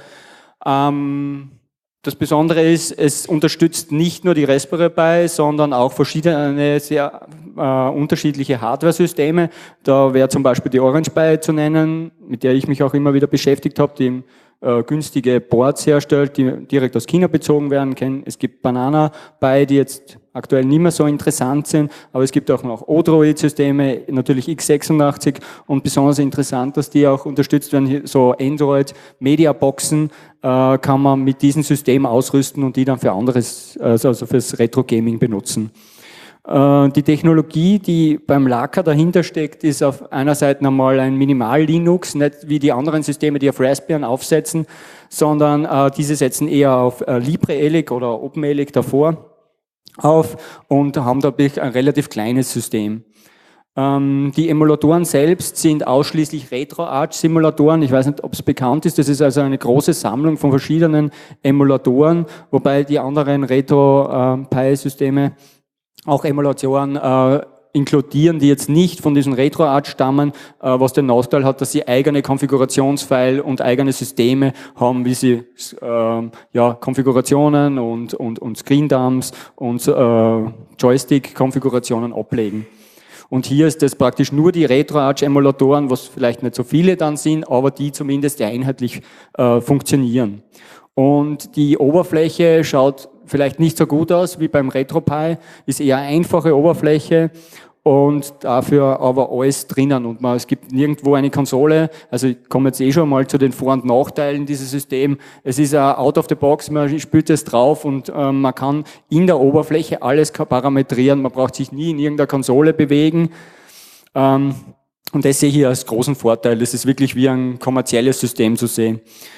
Ähm, das Besondere ist, es unterstützt nicht nur die Raspberry Pi, sondern auch verschiedene sehr äh, unterschiedliche Hardware-Systeme. Da wäre zum Beispiel die Orange Pi zu nennen, mit der ich mich auch immer wieder beschäftigt habe, die äh, günstige Boards herstellt, die direkt aus China bezogen werden können. Es gibt Banana Pi, die jetzt aktuell nicht mehr so interessant sind, aber es gibt auch noch Odroid-Systeme, natürlich x sechsundachtzig und besonders interessant, dass die auch unterstützt werden, so Android-Mediaboxen äh, kann man mit diesem System ausrüsten und die dann für anderes, also fürs Retro-Gaming benutzen. Äh, die Technologie, die beim Laka dahinter steckt, ist auf einer Seite einmal ein Minimal-Linux, nicht wie die anderen Systeme, die auf Raspbian aufsetzen, sondern äh, diese setzen eher auf äh, LibreELEC oder OpenELEC davor auf und haben dadurch ein relativ kleines System. Ähm, die Emulatoren selbst sind ausschließlich RetroArch-Simulatoren. Ich weiß nicht, ob es bekannt ist. Das ist also eine große Sammlung von verschiedenen Emulatoren, wobei die anderen Retro-Pi-Systeme auch Emulatoren äh, inkludieren, die jetzt nicht von diesem RetroArch stammen, äh, was den Nachteil hat, dass sie eigene Konfigurationsfile und eigene Systeme haben, wie sie äh, ja, Konfigurationen und, und, und Screendumps und äh, Joystick-Konfigurationen ablegen. Und hier ist das praktisch nur die RetroArch-Emulatoren, was vielleicht nicht so viele dann sind, aber die zumindest einheitlich äh, funktionieren. Und die Oberfläche schaut vielleicht nicht so gut aus wie beim RetroPie, ist eher eine einfache Oberfläche und dafür aber alles drinnen. Und man, es gibt nirgendwo eine Konsole, also ich komme jetzt eh schon mal zu den Vor- und Nachteilen dieses Systems. Es ist ein out of the box, man spielt es drauf und äh, man kann in der Oberfläche alles parametrieren, man braucht sich nie in irgendeiner Konsole bewegen. Ähm, und das sehe ich hier als großen Vorteil, das ist wirklich wie ein kommerzielles System zu sehen.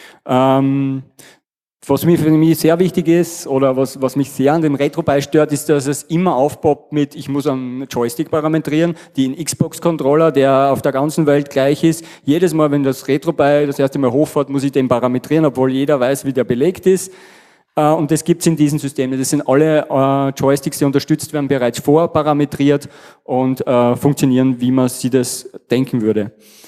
Ähm, Was mir für mich sehr wichtig ist oder was, was mich sehr an dem RetroPie stört, ist, dass es immer aufpoppt mit, ich muss einen Joystick parametrieren, den Xbox-Controller, der auf der ganzen Welt gleich ist. Jedes Mal, wenn das RetroPie das erste Mal hochfährt, muss ich den parametrieren, obwohl jeder weiß, wie der belegt ist. Und das gibt's in diesen Systemen. Das sind alle Joysticks, die unterstützt werden, bereits vorparametriert und funktionieren, wie man sich das denken würde.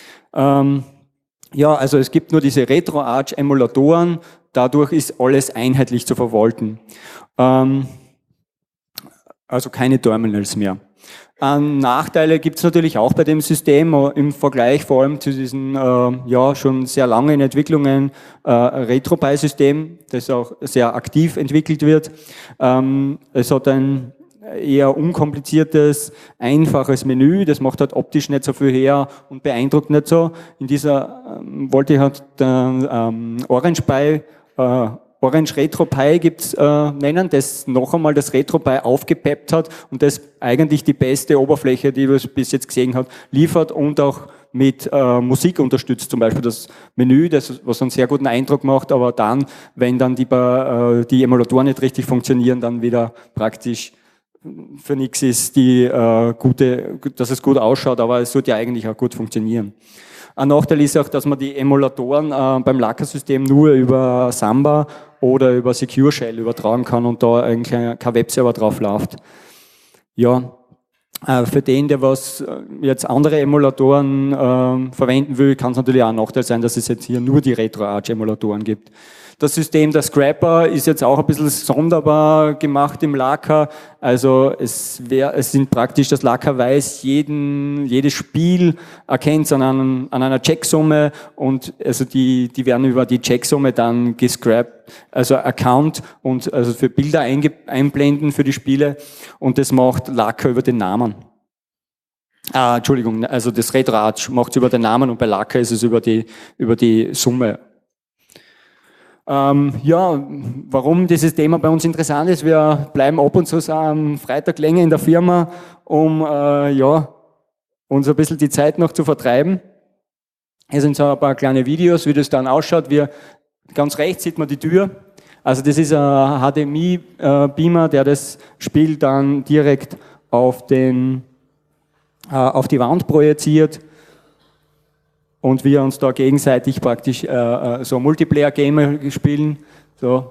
Ja, also es gibt nur diese RetroArch-Emulatoren. Dadurch ist alles einheitlich zu verwalten. Ähm, also keine Terminals mehr. Ähm, Nachteile gibt es natürlich auch bei dem System im Vergleich vor allem zu diesen äh, ja schon sehr langen Entwicklungen äh, RetroPie-System, das auch sehr aktiv entwickelt wird. Ähm, es hat ein eher unkompliziertes, einfaches Menü, das macht halt optisch nicht so viel her und beeindruckt nicht so. In dieser ähm, wollte ich halt den ähm, Orange Pi Uh, Orange RetroPie gibt's äh, nennen, das noch einmal das RetroPie aufgepeppt hat und das eigentlich die beste Oberfläche, die man bis jetzt gesehen hat, liefert und auch mit äh, Musik unterstützt, zum Beispiel das Menü, das, was einen sehr guten Eindruck macht, aber dann, wenn dann die, äh, die Emulatoren nicht richtig funktionieren, dann wieder praktisch für nichts ist, die äh, gute, dass es gut ausschaut, aber es sollte ja eigentlich auch gut funktionieren. Ein Nachteil ist auch, dass man die Emulatoren äh, beim Laka-System nur über Samba oder über Secure Shell übertragen kann und da eigentlich kein Webserver drauf läuft. Ja, äh, für den, der was jetzt andere Emulatoren äh, verwenden will, kann es natürlich auch ein Nachteil sein, dass es jetzt hier nur die RetroArch-Emulatoren gibt. Das System der Scrapper ist jetzt auch ein bisschen sonderbar gemacht im Laka. Also es, wär, es sind praktisch, das Laka weiß, jeden, jedes Spiel erkennt es an, einem, an einer Checksumme und also die, die werden über die Checksumme dann gescrapped, also Account und also für Bilder einge, einblenden für die Spiele und das macht Laka über den Namen. Ah, Entschuldigung, also das RetroArch macht es über den Namen und bei Laka ist es über die, über die Summe. Ähm, ja, warum dieses Thema bei uns interessant ist, wir bleiben ab und zu am Freitag länger in der Firma, um äh, ja, uns ein bisschen die Zeit noch zu vertreiben. Hier sind so ein paar kleine Videos, wie das dann ausschaut. Wir, ganz rechts sieht man die Tür. Also das ist ein H D M I-Beamer, der das Spiel dann direkt auf, den, äh, auf die Wand projiziert und wir uns da gegenseitig praktisch äh, so Multiplayer-Game spielen. So.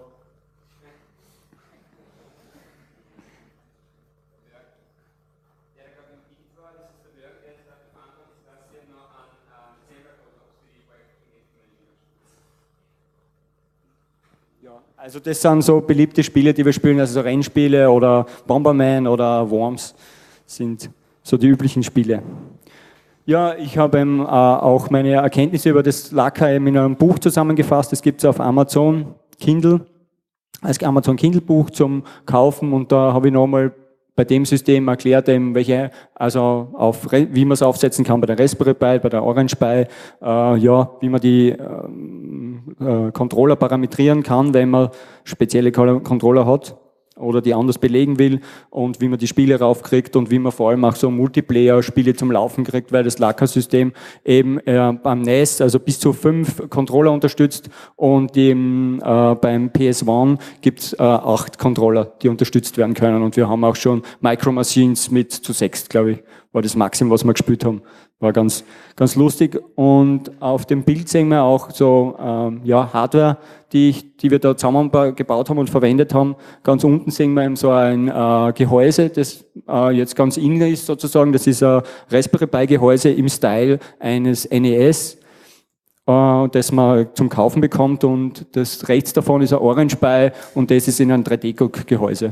Also das sind so beliebte Spiele, die wir spielen, also so Rennspiele oder Bomberman oder Worms sind so die üblichen Spiele. Ja, ich habe ähm, äh, auch meine Erkenntnisse über das Lacka in einem Buch zusammengefasst. Das gibt es auf Amazon Kindle, als Amazon Kindle Buch zum Kaufen und da habe ich nochmal bei dem System erklärt, eben welche, also auf, wie man es aufsetzen kann bei der Raspberry Pi, bei der Orange Pi, äh, ja, wie man die äh, Controller parametrieren kann, wenn man spezielle Controller hat oder die anders belegen will und wie man die Spiele raufkriegt und wie man vor allem auch so Multiplayer-Spiele zum Laufen kriegt, weil das Lacka-System eben äh, beim N E S also bis zu fünf Controller unterstützt und im, äh, beim P S eins gibt es äh, acht Controller, die unterstützt werden können und wir haben auch schon Micro Machines mit zu sechs, glaube ich, war das Maximum, was wir gespielt haben. War ganz, ganz lustig und auf dem Bild sehen wir auch so ähm, ja, Hardware, die, ich, die wir da zusammengebaut haben und verwendet haben. Ganz unten sehen wir eben so ein äh, Gehäuse, das äh, jetzt ganz innen ist sozusagen. Das ist ein Raspberry Pi Gehäuse im Style eines N E S, äh, das man zum Kaufen bekommt und das rechts davon ist ein Orange Pi und das ist in einem drei D Druck Gehäuse.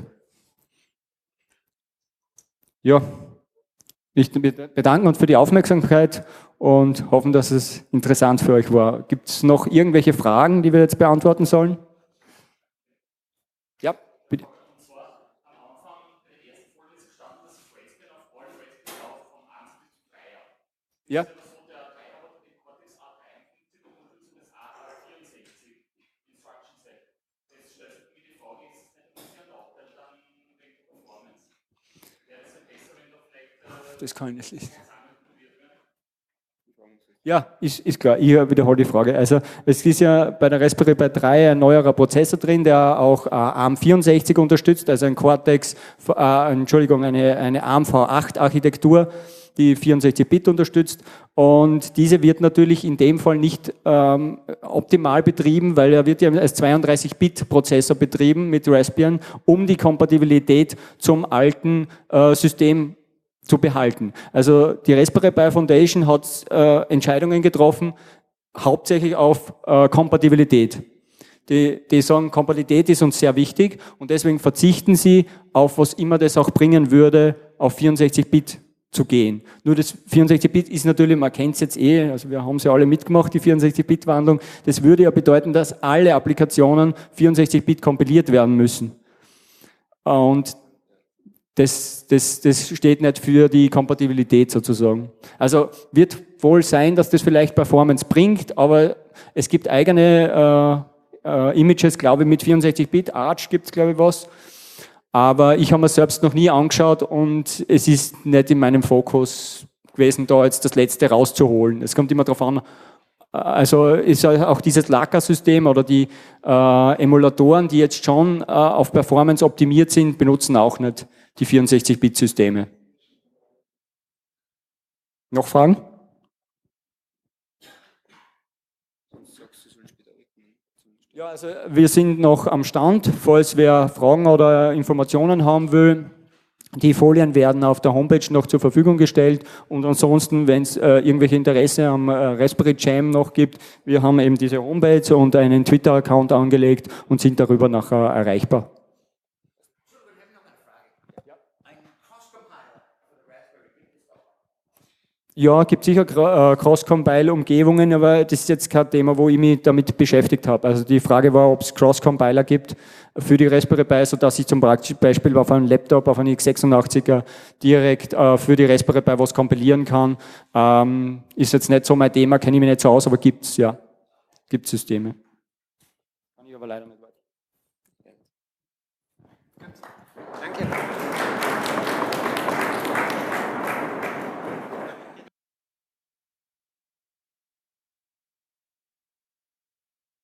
Ja. Wir bedanken uns für die Aufmerksamkeit und hoffen, dass es interessant für euch war. Gibt es noch irgendwelche Fragen, die wir jetzt beantworten sollen? Ja, bitte. Und zwar am Anfang der ersten Folge ist gestanden, dass Raspbian auf allen Raspberry auch vom eins bis zum dreier. Ja. Das kann ich nicht. Ja, ist, ist klar. Ich wiederhole die Frage. Also es ist ja bei der Raspberry Pi drei ein neuerer Prozessor drin, der auch äh, ARM vierundsechzig unterstützt, also ein Cortex, äh, Entschuldigung, eine, eine ARM V acht Architektur, die vierundsechzig Bit unterstützt. Und diese wird natürlich in dem Fall nicht ähm, optimal betrieben, weil er wird ja als zweiunddreißig Bit Prozessor betrieben mit Raspbian, um die Kompatibilität zum alten äh, System zu behalten. Also die Raspberry Pi Foundation hat äh, Entscheidungen getroffen, hauptsächlich auf äh, Kompatibilität. Die, die sagen, Kompatibilität ist uns sehr wichtig und deswegen verzichten sie auf, was immer das auch bringen würde, auf vierundsechzig Bit zu gehen. Nur das vierundsechzig Bit ist natürlich, man kennt es jetzt eh, also wir haben es ja alle mitgemacht, die vierundsechzig Bit Wandlung. Das würde ja bedeuten, dass alle Applikationen vierundsechzig Bit kompiliert werden müssen. Und Das, das, das steht nicht für die Kompatibilität sozusagen. Also wird wohl sein, dass das vielleicht Performance bringt, aber es gibt eigene äh, äh, Images, glaube ich, mit vierundsechzig Bit. Arch gibt es, glaube ich, was. Aber ich habe mir selbst noch nie angeschaut und es ist nicht in meinem Fokus gewesen, da jetzt das Letzte rauszuholen. Es kommt immer darauf an, also ist auch dieses Lacka-System oder die äh, Emulatoren, die jetzt schon äh, auf Performance optimiert sind, benutzen auch nicht die vierundsechzig Bit Systeme. Noch Fragen? Ja, also wir sind noch am Stand, falls wer Fragen oder Informationen haben will. Die Folien werden auf der Homepage noch zur Verfügung gestellt und ansonsten, wenn es äh, irgendwelche Interesse am äh, Raspberry Jam noch gibt, wir haben eben diese Homepage und einen Twitter-Account angelegt und sind darüber nachher erreichbar. Ja, gibt sicher Cross-Compile-Umgebungen, aber das ist jetzt kein Thema, wo ich mich damit beschäftigt habe. Also die Frage war, ob es Cross-Compiler gibt für die Raspberry Pi, sodass ich zum Beispiel auf einem Laptop, auf einem x sechsundachtziger direkt äh, für die Raspberry Pi was kompilieren kann. Ähm, ist jetzt nicht so mein Thema, kenne ich mich nicht so aus, aber gibt es, ja. Gibt Systeme. Kann ich aber leider nicht weiter. Danke.